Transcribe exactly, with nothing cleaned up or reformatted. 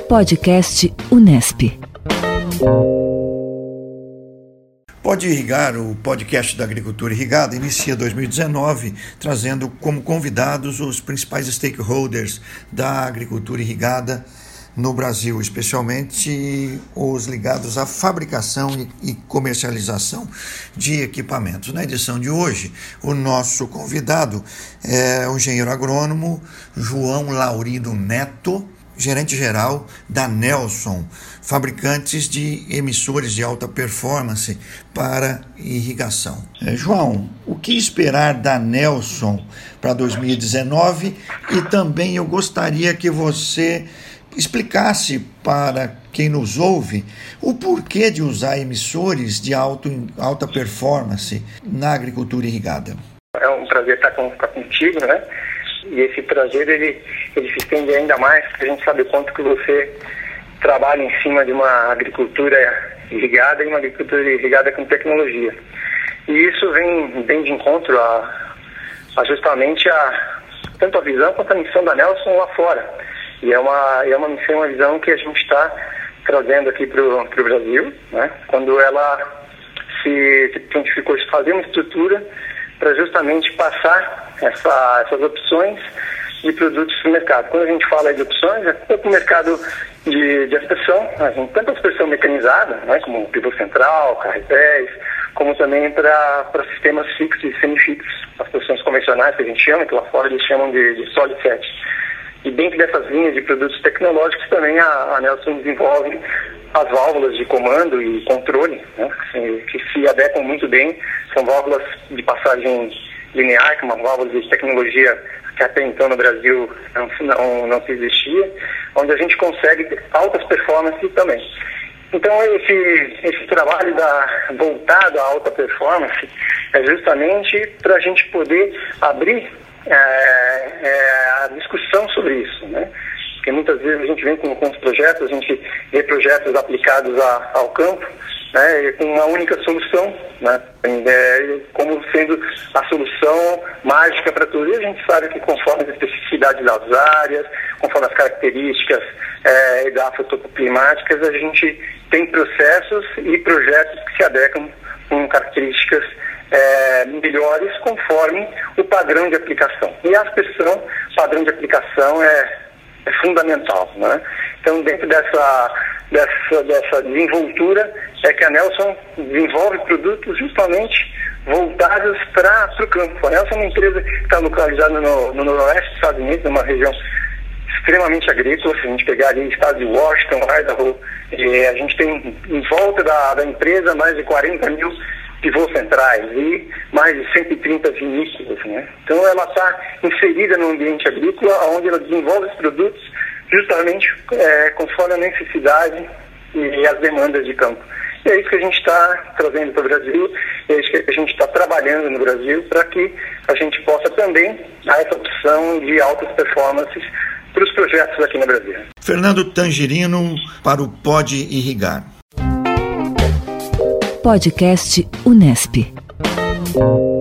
Podcast Unesp. Pode Irrigar, o podcast da Agricultura Irrigada, inicia dois mil e dezenove trazendo como convidados os principais stakeholders da agricultura irrigada no Brasil, especialmente os ligados à fabricação e comercialização de equipamentos. Na edição de hoje, o nosso convidado é o engenheiro agrônomo João Laurindo Neto, gerente-geral da Nelson, fabricantes de emissores de alta performance para irrigação. É, João, o que esperar da Nelson para dois mil e dezenove? E também eu gostaria que você explicasse para quem nos ouve o porquê de usar emissores de alto, alta performance na agricultura irrigada. É um prazer estar, com, estar contigo, né? E esse prazer, ele, ele se estende ainda mais, porque a gente sabe o quanto que você trabalha em cima de uma agricultura irrigada e uma agricultura irrigada com tecnologia. E isso vem, vem de encontro a, a justamente a, tanto a visão quanto a missão da Nelson lá fora. E é uma, é uma missão, uma visão que a gente está trazendo aqui para o Brasil, né? Quando ela se, se prontificou de fazer uma estrutura para justamente passar essa, essas opções de produtos para o mercado. Quando a gente fala de opções, é tanto o mercado de, de aspersão, a gente, tanto a aspersão mecanizada, né, como pivô central, carretéis, como também para sistemas fixos e semifixos, as aspersões convencionais que a gente chama, que lá fora eles chamam de, de solid set. E dentro dessas linhas de produtos tecnológicos também a, a Nelson desenvolve as válvulas de comando e controle, né, que, que se adequam muito bem. São válvulas de passagem linear, que é uma válvula de tecnologia que até então no Brasil não, não, não se existia, onde a gente consegue ter altas performances também. Então esse, esse trabalho da, voltado à alta performance é justamente para a gente poder abrir É, é, a discussão sobre isso, né? Porque muitas vezes a gente vem com, com os projetos, a gente vê projetos aplicados a, ao campo, né, com uma única solução, né, é, como sendo a solução mágica para tudo. E a gente sabe que conforme as especificidades das áreas, conforme as características é, da fotoclimáticas, a gente tem processos e projetos que se adequam com características É, melhores conforme o padrão de aplicação. E a aspersão, padrão de aplicação é, é fundamental, né? Então, dentro dessa, dessa, dessa desenvoltura, é que a Nelson desenvolve produtos justamente voltados para o campo. A Nelson é uma empresa que está localizada no, no noroeste dos Estados Unidos, numa região extremamente agrícola. Se a gente pegar ali o estado de Washington, Idaho, e a gente tem em volta da, da empresa mais de quarenta mil pivôs centrais e mais de cento e trinta vinícolas, né? Então ela está inserida no ambiente agrícola, onde ela desenvolve os produtos justamente é, conforme a necessidade e as demandas de campo. E é isso que a gente está trazendo para o Brasil, é isso que a gente está trabalhando no Brasil para que a gente possa também dar essa opção de altas performances para os projetos aqui no Brasil. Fernando Tangerino para o Pode Irrigar. Podcast Unesp.